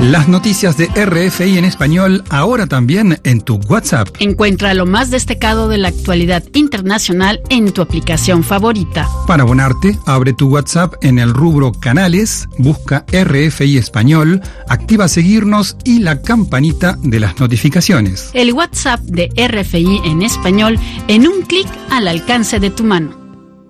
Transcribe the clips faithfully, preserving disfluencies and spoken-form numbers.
Las noticias de R F I en español ahora también en tu WhatsApp. Encuentra lo más destacado de la actualidad internacional en tu aplicación favorita. Para abonarte, abre tu WhatsApp en el rubro Canales, busca R F I Español, activa seguirnos y la campanita de las notificaciones. El WhatsApp de R F I en español en un clic al alcance de tu mano.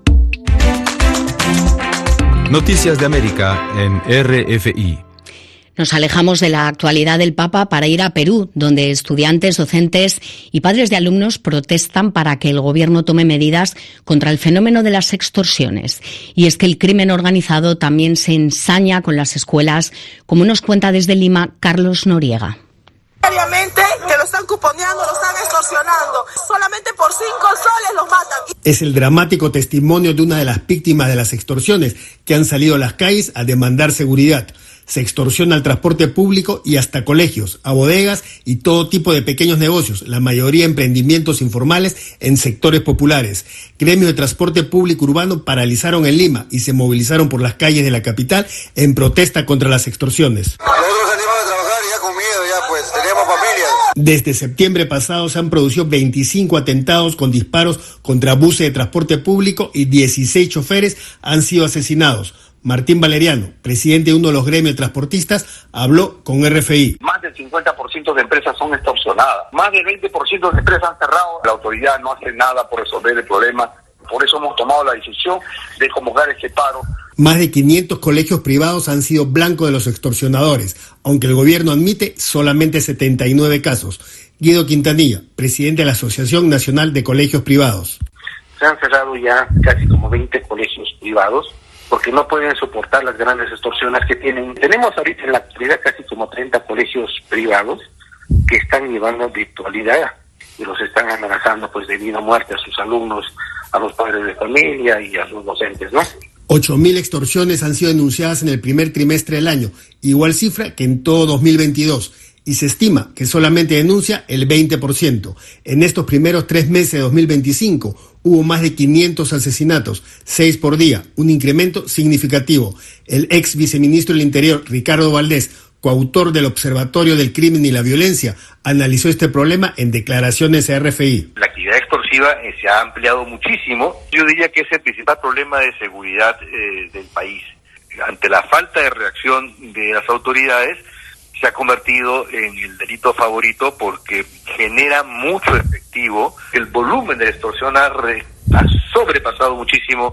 Noticias de América en R F I. Nos alejamos de la actualidad del Papa para ir a Perú, donde estudiantes, docentes y padres de alumnos protestan para que el gobierno tome medidas contra el fenómeno de las extorsiones. Y es que el crimen organizado también se ensaña con las escuelas, como nos cuenta desde Lima Carlos Noriega. Diariamente que lo están cuponeando, lo están extorsionando. Solamente por cinco soles los matan. Es el dramático testimonio de una de las víctimas de las extorsiones que han salido a las calles a demandar seguridad. Se extorsiona al transporte público y hasta colegios, a bodegas y todo tipo de pequeños negocios, la mayoría emprendimientos informales en sectores populares. Gremios de transporte público urbano paralizaron en Lima y se movilizaron por las calles de la capital en protesta contra las extorsiones. Nosotros salimos a trabajar ya con miedo, ya pues tenemos familias. Desde septiembre pasado se han producido veinticinco atentados con disparos contra buses de transporte público y dieciséis choferes han sido asesinados. Martín Valeriano, presidente de uno de los gremios de transportistas, habló con R F I. Más del cincuenta por ciento de empresas son extorsionadas. Más del veinte por ciento de empresas han cerrado. La autoridad no hace nada por resolver el problema. Por eso hemos tomado la decisión de convocar este paro. Más de quinientos colegios privados han sido blanco de los extorsionadores, aunque el gobierno admite solamente setenta y nueve casos. Guido Quintanilla, presidente de la Asociación Nacional de Colegios Privados. Se han cerrado ya casi como veinte colegios privados, porque no pueden soportar las grandes extorsiones que tienen. Tenemos ahorita en la actualidad casi como treinta colegios privados que están llevando virtualidad y los están amenazando pues de vida o muerte a sus alumnos, a los padres de familia y a sus docentes, ¿no? ocho mil extorsiones han sido denunciadas en el primer trimestre del año, igual cifra que en todo dos mil veintidós. Y se estima que solamente denuncia el veinte por ciento. En estos primeros tres meses de dos mil veinticinco hubo más de quinientos asesinatos, seis por día, un incremento significativo. El ex viceministro del Interior, Ricardo Valdés, coautor del Observatorio del Crimen y la Violencia, analizó este problema en declaraciones a R F I. La actividad extorsiva eh, se ha ampliado muchísimo. Yo diría que es el principal problema de seguridad eh, del país. Ante la falta de reacción de las autoridades, se ha convertido en el delito favorito porque genera mucho efectivo. El volumen de la extorsión ha, re, ha sobrepasado muchísimo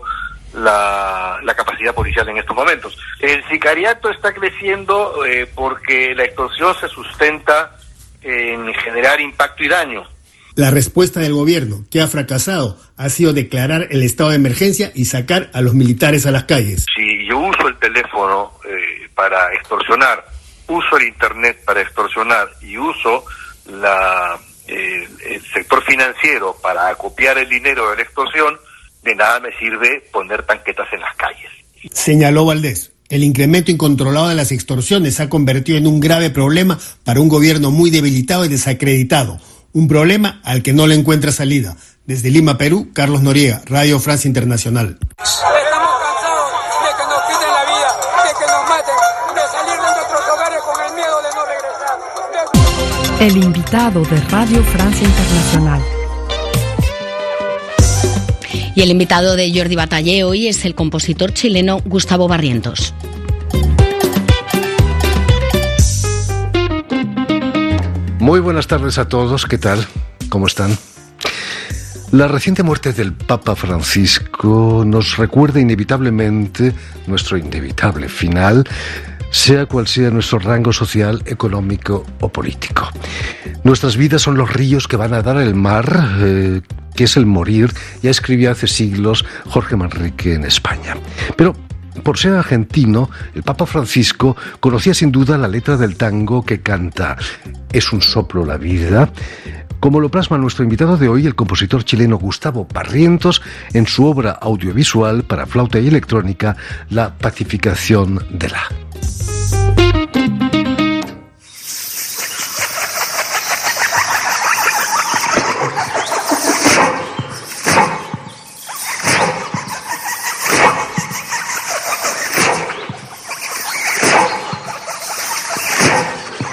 la, la capacidad policial en estos momentos. El sicariato está creciendo eh, porque la extorsión se sustenta en generar impacto y daño. La respuesta del gobierno, que ha fracasado, ha sido declarar el estado de emergencia y sacar a los militares a las calles. Si yo uso el teléfono eh, para extorsionar, uso el internet para extorsionar y uso la, eh, el sector financiero para acopiar el dinero de la extorsión, de nada me sirve poner tanquetas en las calles. Señaló Valdés. El incremento incontrolado de las extorsiones se ha convertido en un grave problema para un gobierno muy debilitado y desacreditado. Un problema al que no le encuentra salida. Desde Lima, Perú, Carlos Noriega, Radio Francia Internacional. El invitado de Radio Francia Internacional. Y el invitado de Jordi Batallé hoy es el compositor chileno Gustavo Barrientos. Muy buenas tardes a todos, ¿qué tal? ¿Cómo están? La reciente muerte del Papa Francisco nos recuerda inevitablemente nuestro inevitable final, sea cual sea nuestro rango social, económico o político. Nuestras vidas son los ríos que van a dar al mar, eh, que es el morir, ya escribía hace siglos Jorge Manrique en España. Pero, por ser argentino, el Papa Francisco conocía sin duda la letra del tango que canta «Es un soplo la vida», como lo plasma nuestro invitado de hoy, el compositor chileno Gustavo Barrientos, en su obra audiovisual para flauta y electrónica, La pacificación de la.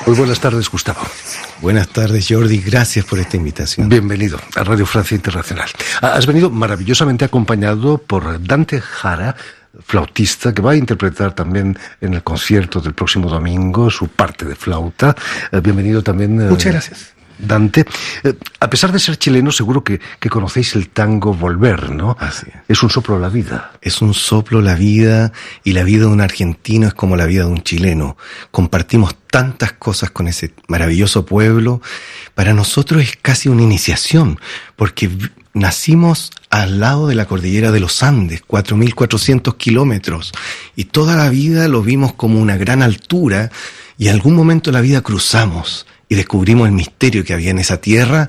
Muy buenas tardes, Gustavo. Buenas tardes, Jordi. Gracias por esta invitación. Bienvenido a Radio Francia Internacional. Has venido maravillosamente acompañado por Dante Jara, flautista, que va a interpretar también en el concierto del próximo domingo su parte de flauta. Eh, bienvenido también. Eh, Muchas gracias. Dante, eh, a pesar de ser chileno, seguro que, que conocéis el tango Volver, ¿no? Así es. Es un soplo la vida. Es un soplo la vida, y la vida de un argentino es como la vida de un chileno. Compartimos tantas cosas con ese maravilloso pueblo. Para nosotros es casi una iniciación, porque nacimos al lado de la cordillera de los Andes, cuatro mil cuatrocientos kilómetros, y toda la vida lo vimos como una gran altura, y en algún momento de la vida cruzamos y descubrimos el misterio que había en esa tierra,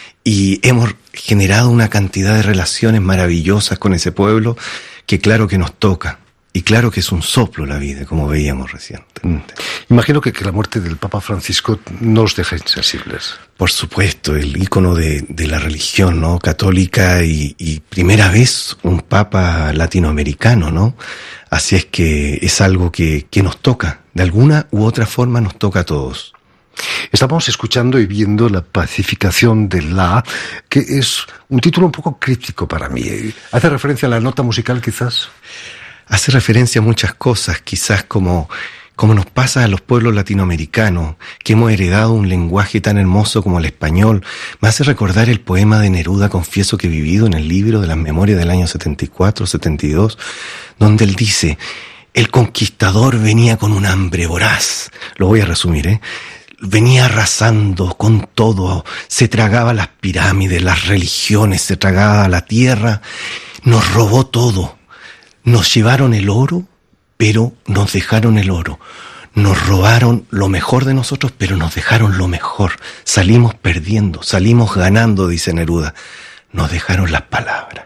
y hemos generado una cantidad de relaciones maravillosas con ese pueblo que claro que nos toca, y claro que es un soplo la vida, como veíamos recientemente. Imagino que, que la muerte del Papa Francisco no os deja insensibles. Por supuesto, el ícono de, de la religión, ¿no? Católica, y, y primera vez un Papa latinoamericano, ¿no? Así es que es algo que, que nos toca, de alguna u otra forma nos toca a todos. Estamos escuchando y viendo La pacificación de La, que es un título un poco críptico para mí. ¿Hace referencia a la nota musical, quizás? Hace referencia a muchas cosas, quizás como, como nos pasa a los pueblos latinoamericanos, que hemos heredado un lenguaje tan hermoso como el español. Me hace recordar el poema de Neruda, Confieso que he vivido, en el libro de las Memorias del año setenta y cuatro, setenta y dos, donde él dice: el conquistador venía con un hambre voraz. Lo voy a resumir, ¿eh? Venía arrasando con todo, se tragaba las pirámides, las religiones, se tragaba la tierra, nos robó todo. Nos llevaron el oro, pero nos dejaron el oro. Nos robaron lo mejor de nosotros, pero nos dejaron lo mejor. Salimos perdiendo, salimos ganando, dice Neruda. Nos dejaron las palabras.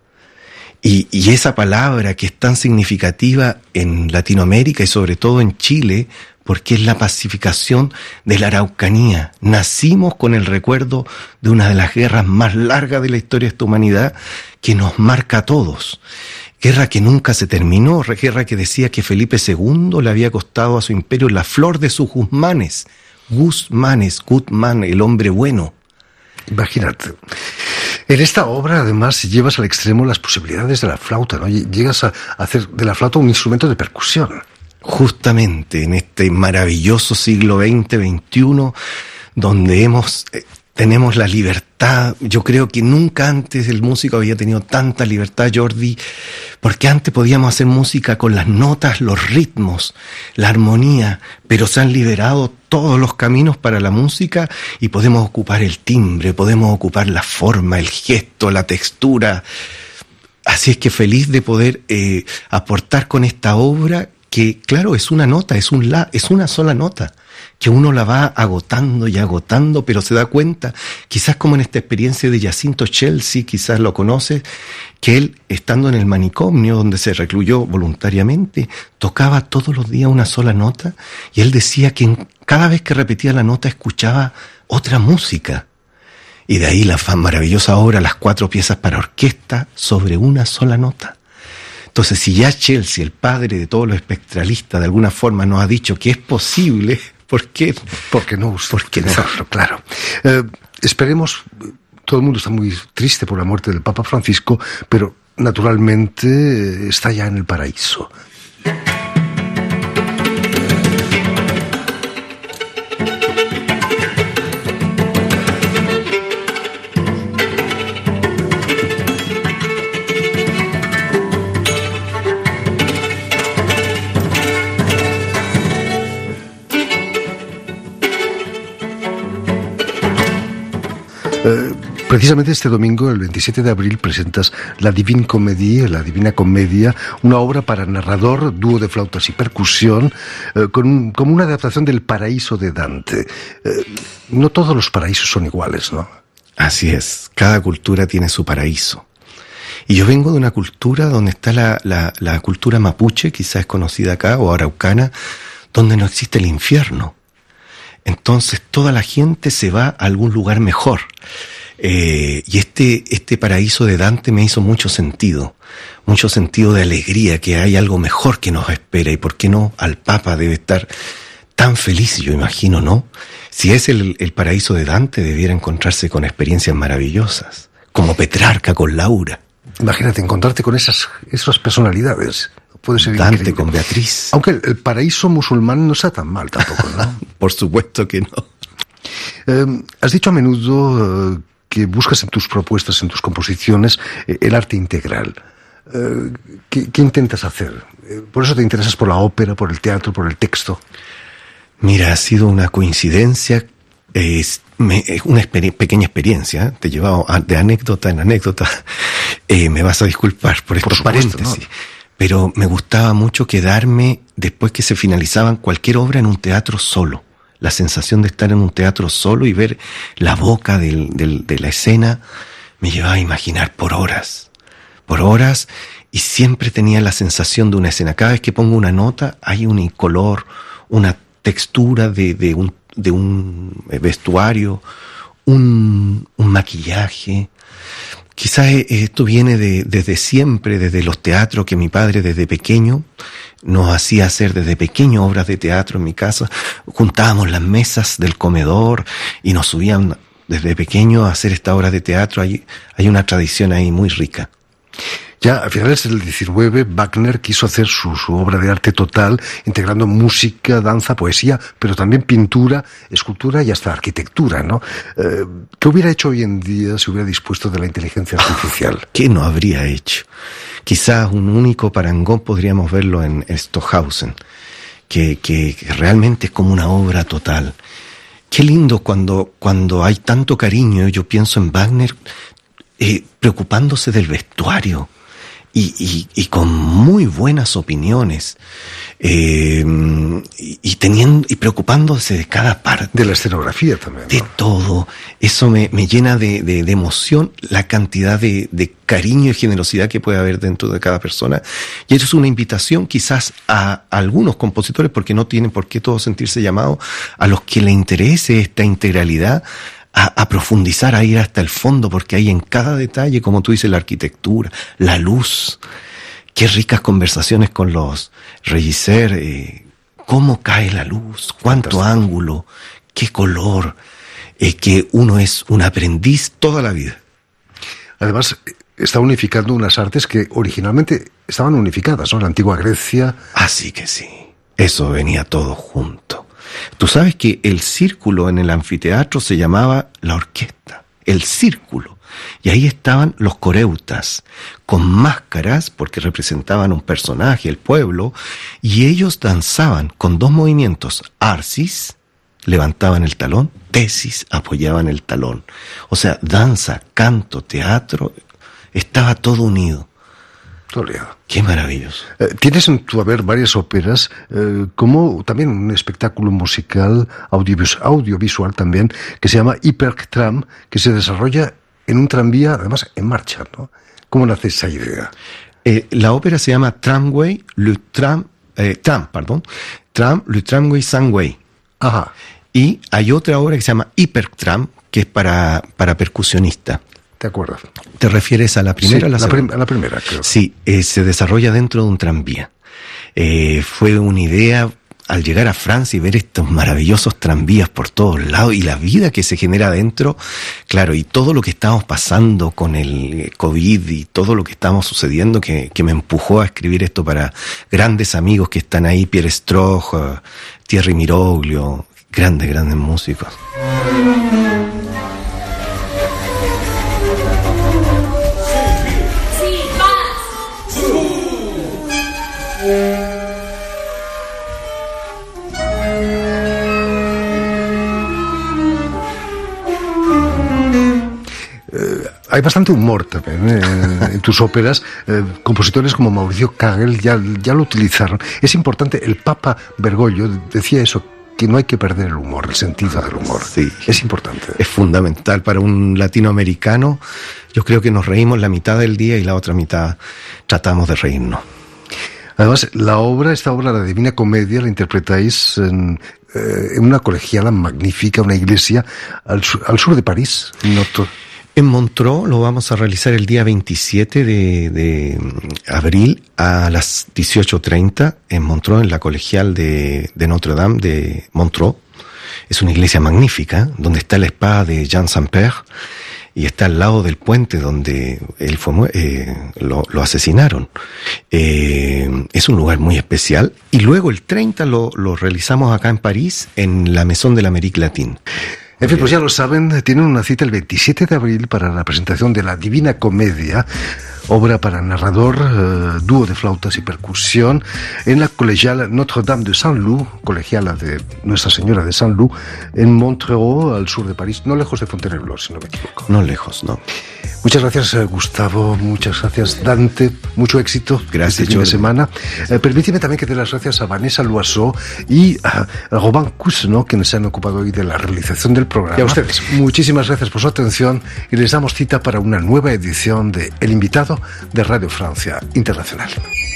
Y, y esa palabra que es tan significativa en Latinoamérica y sobre todo en Chile, porque es la pacificación de la Araucanía. Nacimos con el recuerdo de una de las guerras más largas de la historia de esta humanidad, que nos marca a todos. Guerra que nunca se terminó, guerra que decía que Felipe segundo le había costado a su imperio la flor de sus Guzmanes. Guzmanes, Guzmán, el hombre bueno. Imagínate. En esta obra, además, llevas al extremo las posibilidades de la flauta, ¿no? Llegas a hacer de la flauta un instrumento de percusión. Justamente en este maravilloso siglo veinte, veintiuno, donde hemos... Eh, Tenemos la libertad. Yo creo que nunca antes el músico había tenido tanta libertad, Jordi, porque antes podíamos hacer música con las notas, los ritmos, la armonía, pero se han liberado todos los caminos para la música y podemos ocupar el timbre, podemos ocupar la forma, el gesto, la textura. Así es que feliz de poder eh, aportar con esta obra que, claro, es una nota, es un la, es una sola nota, que uno la va agotando y agotando, pero se da cuenta, quizás como en esta experiencia de Jacinto Chelsea, quizás lo conoces, que él, estando en el manicomio donde se recluyó voluntariamente, tocaba todos los días una sola nota, y él decía que en, cada vez que repetía la nota escuchaba otra música. Y de ahí la maravillosa obra, las cuatro piezas para orquesta sobre una sola nota. Entonces, si ya Chelsea, el padre de todos los espectralistas, de alguna forma nos ha dicho que es posible, ¿por qué? Porque no, ¿Por qué no? Claro. Eh, esperemos, todo el mundo está muy triste por la muerte del Papa Francisco, pero naturalmente está ya en el paraíso. Eh, precisamente este domingo, el veintisiete de abril, presentas La Divine Comédie, la Divina Comedia, una obra para narrador, dúo de flautas y percusión, eh, con, como una adaptación del Paraíso de Dante. Eh, no todos los paraísos son iguales, ¿no? Así es, cada cultura tiene su paraíso. Y yo vengo de una cultura donde está la, la, la cultura mapuche, quizás es conocida acá, o araucana, donde no existe el infierno. Entonces toda la gente se va a algún lugar mejor. Eh, y este, este paraíso de Dante me hizo mucho sentido, mucho sentido de alegría, que hay algo mejor que nos espera, y por qué no al Papa debe estar tan feliz, yo imagino, ¿no? Si es el, el paraíso de Dante, debiera encontrarse con experiencias maravillosas, como Petrarca con Laura. Imagínate, encontrarte con esas, esas personalidades. Puede ser Dante increíble. Con Beatriz. Aunque el, el paraíso musulmán no está tan mal tampoco, ¿no? Por supuesto que no. Eh, has dicho a menudo eh, que buscas en tus propuestas, en tus composiciones, eh, el arte integral. Eh, ¿qué, ¿Qué intentas hacer? Eh, ¿Por eso te interesas por la ópera, por el teatro, por el texto? Mira, ha sido una coincidencia, eh, me, una exper- pequeña experiencia, ¿eh? Te he llevado de anécdota en anécdota, eh, me vas a disculpar por estos por supuesto, paréntesis, ¿no? Pero me gustaba mucho quedarme después que se finalizaban cualquier obra en un teatro solo, la sensación de estar en un teatro solo y ver la boca del, del, de la escena me llevaba a imaginar por horas, por horas, y siempre tenía la sensación de una escena. Cada vez que pongo una nota hay un color, una textura de, de, un, de un vestuario, un, un maquillaje. Quizás esto viene de, desde siempre, desde los teatros que mi padre desde pequeño nos hacía hacer desde pequeño obras de teatro en mi casa. Juntábamos las mesas del comedor y nos subían desde pequeño a hacer esta obra de teatro. Hay, hay una tradición ahí muy rica. Ya a finales del diecinueve, Wagner quiso hacer su, su obra de arte total, integrando música, danza, poesía, pero también pintura, escultura y hasta arquitectura, ¿no? Eh, ¿Qué hubiera hecho hoy en día si hubiera dispuesto de la inteligencia artificial? ¿Qué no habría hecho? Quizás un único parangón podríamos verlo en Stockhausen, que, que, que realmente es como una obra total. Qué lindo cuando, cuando hay tanto cariño. Yo pienso en Wagner eh, preocupándose del vestuario. Y, y, y con muy buenas opiniones, eh, y, y teniendo y preocupándose de cada parte. De la escenografía también, ¿no? De todo. Eso me, me llena de, de, de emoción, la cantidad de, de cariño y generosidad que puede haber dentro de cada persona. Y eso es una invitación quizás a, a algunos compositores, porque no tienen por qué todos sentirse llamados, a los que les interese esta integralidad, A, a profundizar, a ir hasta el fondo, porque hay en cada detalle, como tú dices, la arquitectura, la luz. Qué ricas conversaciones con los regisseurs, eh, cómo cae la luz, cuánto Fantástico. Ángulo, qué color, eh, que uno es un aprendiz toda la vida. Además, está unificando unas artes que originalmente estaban unificadas, ¿no? La antigua Grecia. Así que sí, eso venía todo junto. Tú sabes que el círculo en el anfiteatro se llamaba la orquesta, el círculo. Y ahí estaban los coreutas, con máscaras, porque representaban un personaje, el pueblo, y ellos danzaban con dos movimientos. Arsis, levantaban el talón, tesis, apoyaban el talón. O sea, danza, canto, teatro, estaba todo unido. Toledo. Qué maravilloso. Eh, tienes en tu haber varias óperas, eh, como también un espectáculo musical, audiovis- audiovisual también, que se llama Hypertram, que se desarrolla en un tranvía, además en marcha, ¿no? ¿Cómo nace esa idea? Eh, la ópera se llama Tramway, le tram, eh, tram, perdón, Tram, le Tramway Sunway. Ajá. Y hay otra obra que se llama Hypertram, que es para, para percusionista. ¿De acuerdo? ¿Te refieres a la primera Sí, o a la, la, segunda? prim- a la primera, creo. Sí, eh, se desarrolla dentro de un tranvía. Eh, fue una idea al llegar a Francia y ver estos maravillosos tranvías por todos lados y la vida que se genera adentro, claro, y todo lo que estamos pasando con el COVID y todo lo que estamos sucediendo que, que me empujó a escribir esto para grandes amigos que están ahí, Pierre Stroh, uh, Thierry Miroglio, grandes, grandes músicos. Hay bastante humor también, ¿eh? en, en tus óperas. Eh, compositores como Mauricio Kagel ya, ya lo utilizaron. Es importante, el Papa Bergoglio decía eso, que no hay que perder el humor, el sentido del humor. Sí. Es importante. Es fundamental para un latinoamericano. Yo creo que nos reímos la mitad del día y la otra mitad tratamos de reírnos. Además, la obra, esta obra, la Divina Comedia, la interpretáis en, eh, en una colegiala magnífica, una iglesia al sur, al sur de París. Noto. En Montreux lo vamos a realizar el día veintisiete de, de abril a las dieciocho treinta en Montreux, en la colegial de, de Notre Dame de Montreux. Es una iglesia magnífica, donde está la espada de Jean Saint-Père y está al lado del puente donde él fue, eh, lo, lo asesinaron. Eh, es un lugar muy especial. Y luego el treinta lo, lo realizamos acá en París, en la Maison de l'Amérique Latine. En fin, pues ya lo saben, tienen una cita el veintisiete de abril para la presentación de La Divina Comedia, obra para narrador, eh, dúo de flautas y percusión, en la colegiala Notre-Dame de Saint-Lô, colegiala de Nuestra Señora de Saint-Lô, en Montreux, al sur de París, no lejos de Fontainebleau, si no me equivoco. No lejos, no. Muchas gracias, eh, Gustavo, muchas gracias, Dante, mucho éxito. Gracias, este fin de semana. Eh, permíteme también que dé las gracias a Vanessa Loiseau y a Robin Cousineau, quienes se han ocupado hoy de la realización del programa. Y a ustedes, muchísimas gracias por su atención y les damos cita para una nueva edición de El Invitado de Radio Francia Internacional.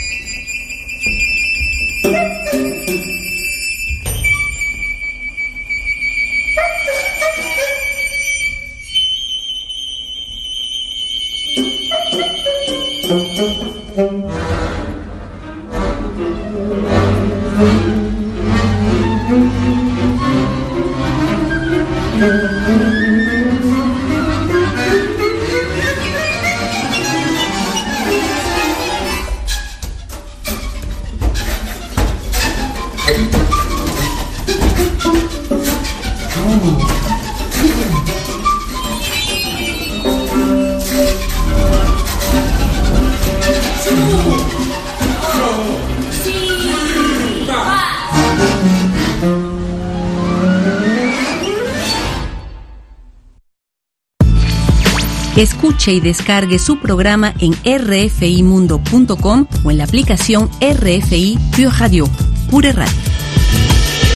Escuche y descargue su programa en r f i mundo punto com o en la aplicación R F I Pure Radio, Pure Radio.